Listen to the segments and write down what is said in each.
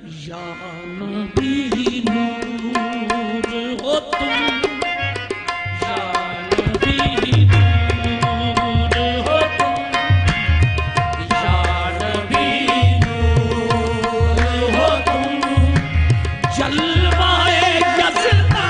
या नबी नूर हो तुम, या नबी नूर हो तुम, या नबी नूर हो तुम, जलवाए यज़दा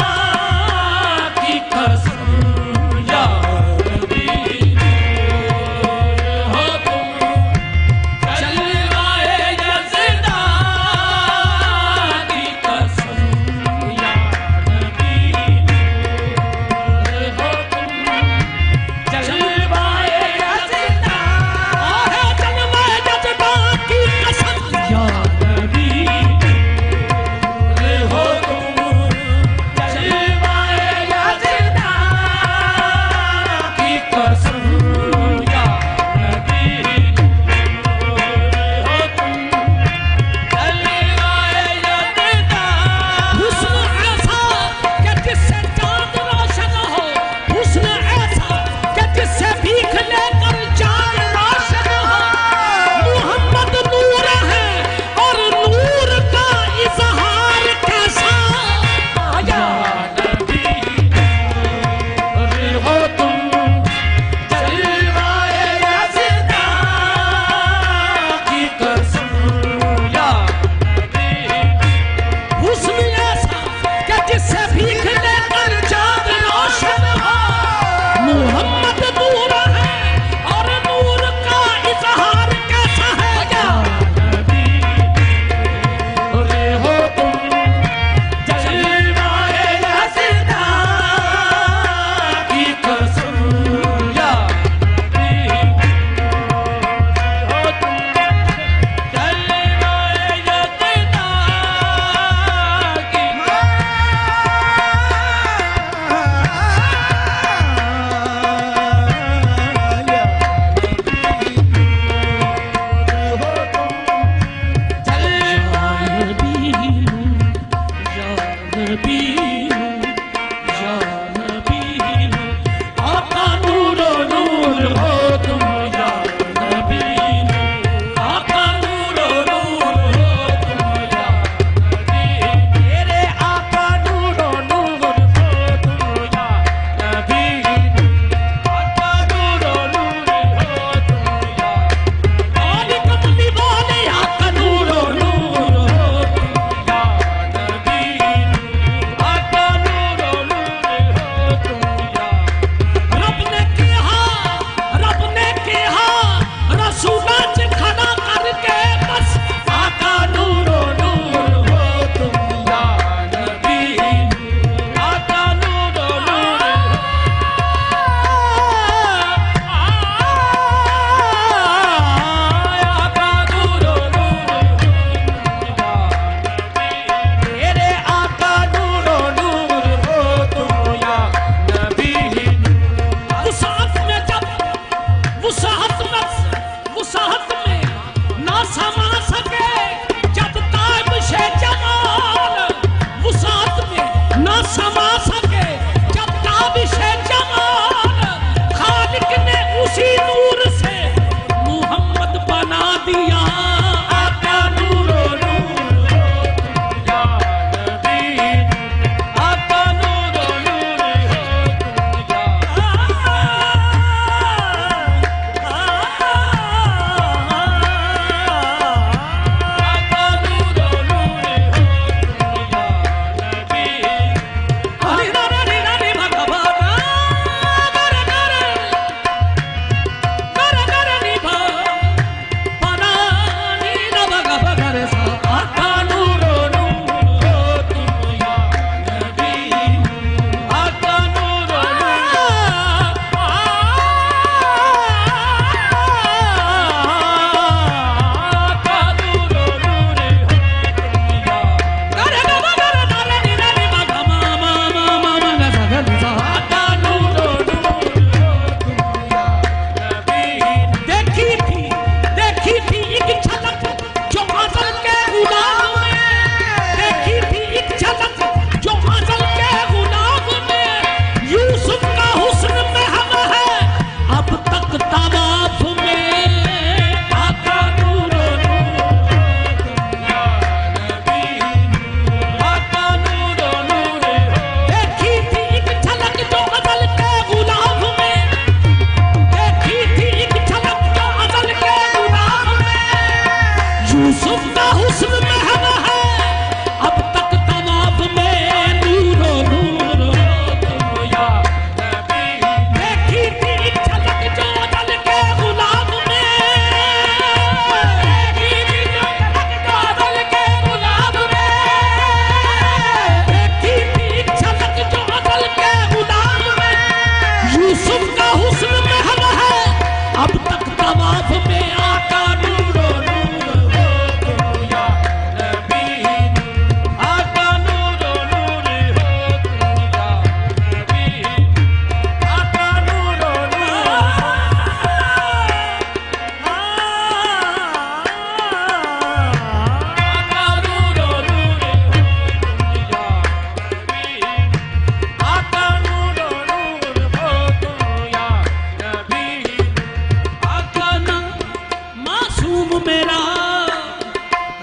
की कसम, या नबी नूर हो तुम, जलवाए यज़दा की कसम।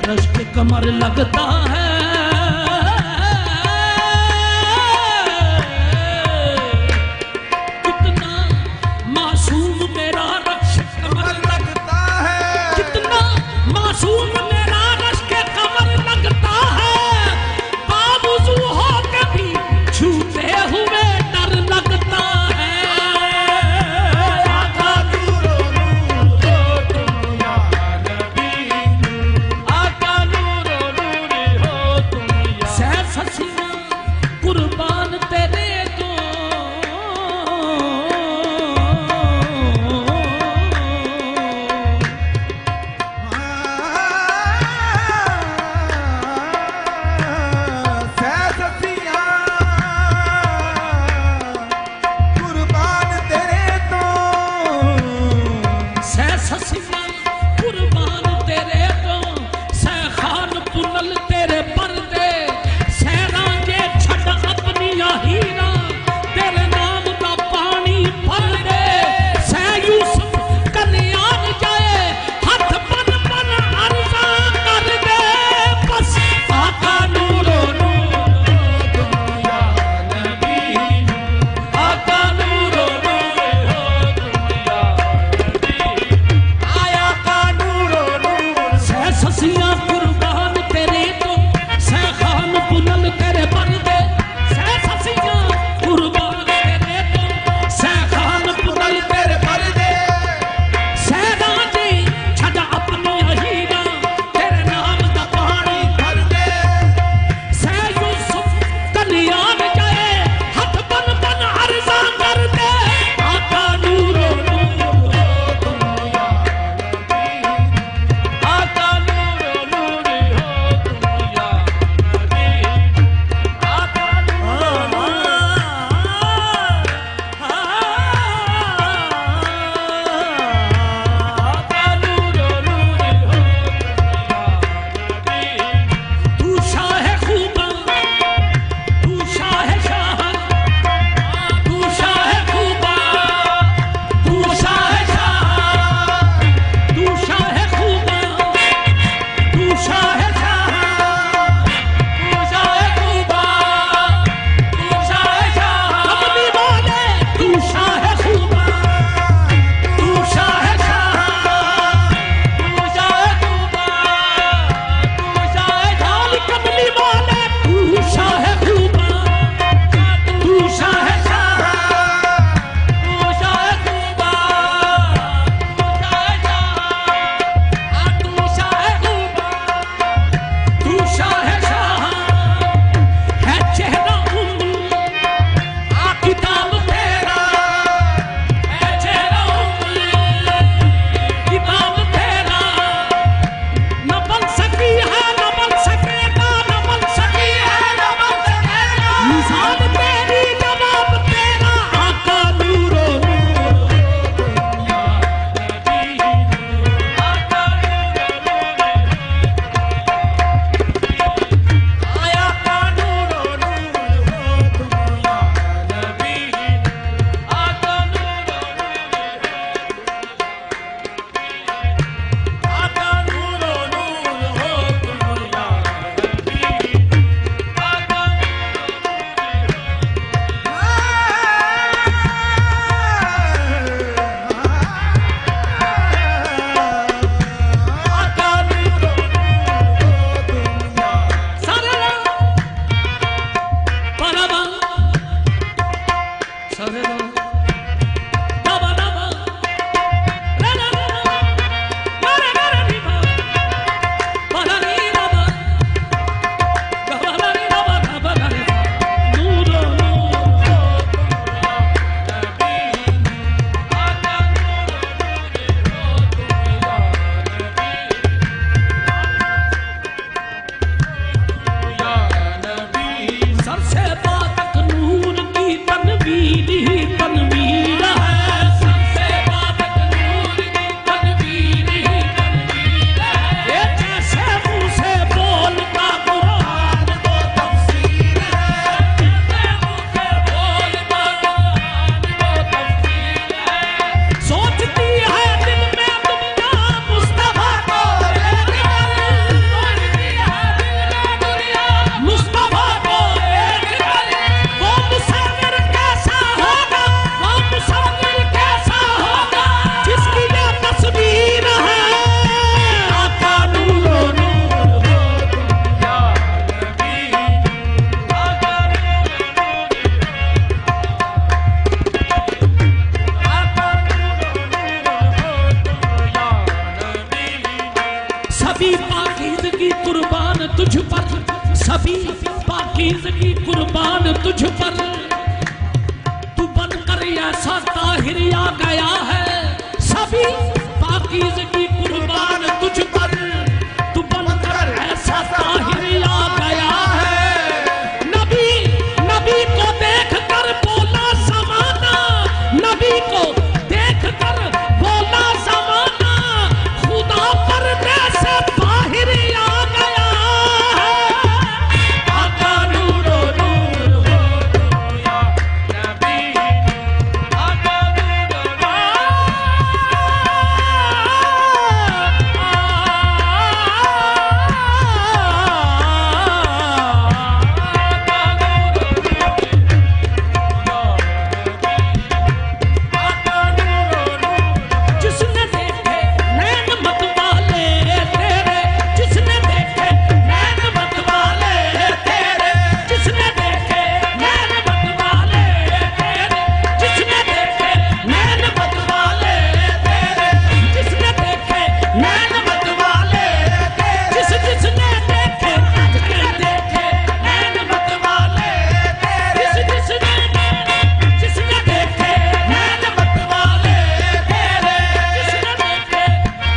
रश के कमर लगता है, कितना मासूम मेरा रश के कमर लगता है, कितना मासूम मेरा रश के कमर लगता है, बावजूद होके भी छूते हुए डर लगता है। आका नूरो नूर हो तुम या नबी, आका नूरो नूर हो तुझ पर, सभी पाकीज़गी कुर्बान तुझ पर। तू बनकर ऐसा ताहिर आ गया है, सभी पाकीज़गी कुर्बान तुझ पर। तू बनकर ऐसा ताहिर आ गया है। नबी नबी को देख कर बोला ज़माना, नबी को देख कर बोला ज़माना, खुदा पर्दे से बाहर आ गया है। आका नूरो नूर हो तुम या नबी, आका नूरो जिसने देखे नैन मत वाले तेरे, जिसने देखे नैन मत वाले तेरे, जिसने देखे नैन मत वाले तेरे, जिसने देखे नैन मत वाले तेरे, जिसने देखे नैन मत वाले तेरे, जिसने देखे नैन मत वाले तेरे, जिसने देखे नैन मत वाले तेरे, जिसने देखे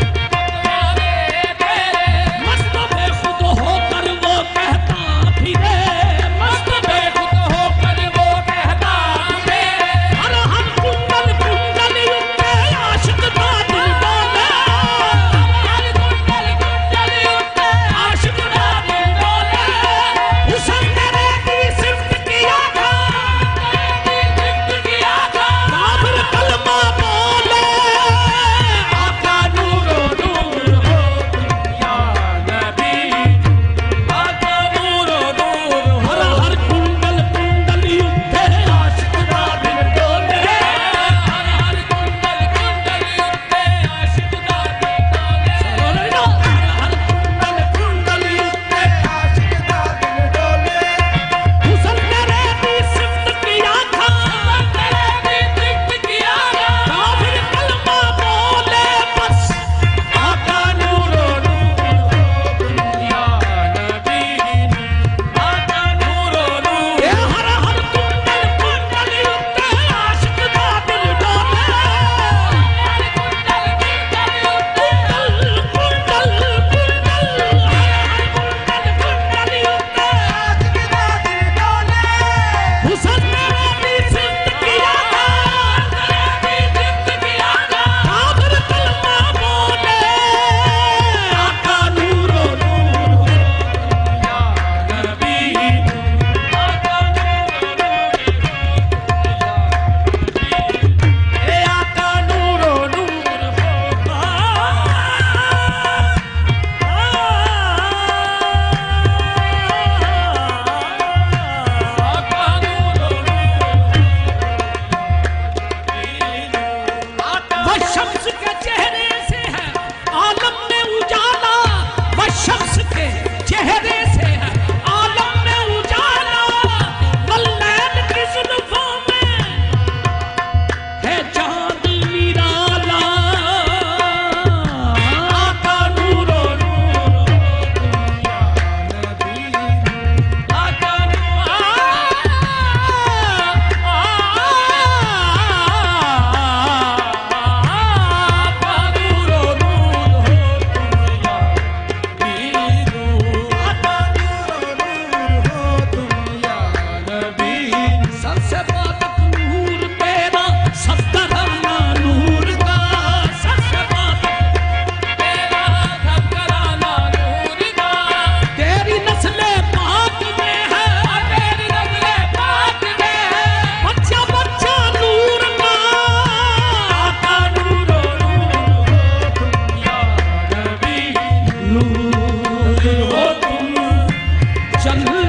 मस्त बेखुद होकर वो कहता फिरे, मस्त बेखुद होकर वो कहता फिरे। हर हम कुंडल कुंडल युक्ते आशिक का दिल डोले, हर कुंडल कुंडल युक्ते आशिक का दिल डोले। हुस्न तेरे की सिफ्त किया था, सिफ्त किया था, काफिर कलमा बोले। आका नूरो नूर हो तुम या नबी, आका नूरो नूर हो। हर कुंडल कुंडल युक्ते आशिक का दिल डोले, हर कुंडल कुंडल युक्ते आशिक का दिल डोले। हर कुंडल कुंडल युक्ते आशिक का दिल डोले। हुस्न तेरे की सिफ्त किया था, तेरे की सिफ्त किया था, काफिर कलमा बोले बस। आका नूरो नूर हो तुम या नबी, आका नूरो नूर। हर हर कुंडल कुंडल युक्ते आशिक का दिल डोले, हर कुंडल कुंडल युक्ते, कुंडल कुंडल कुंडल, हर कुंडल कुंडल युक्ते आशिक का दिल डोले। हुस्न तेरे की सिफ्त किया था, तेरे की सिफ्त किया था, काफिर कलमा बोले। आका नूरो नूर हो तुम या नबी, आका नूरो नूर, ए आका नूरो नूर हो। आका नूरो वह शख्स के चेहरे से है आलम में उजाला, वह शख्स के चेहरे से है आलम में उजाला। वल्लैल की जुल्फों में है चांद निराला। आका नूरो नूर हो तुम या नबी, आका नूरो नूर हो तुम या नूर हो तुम, चल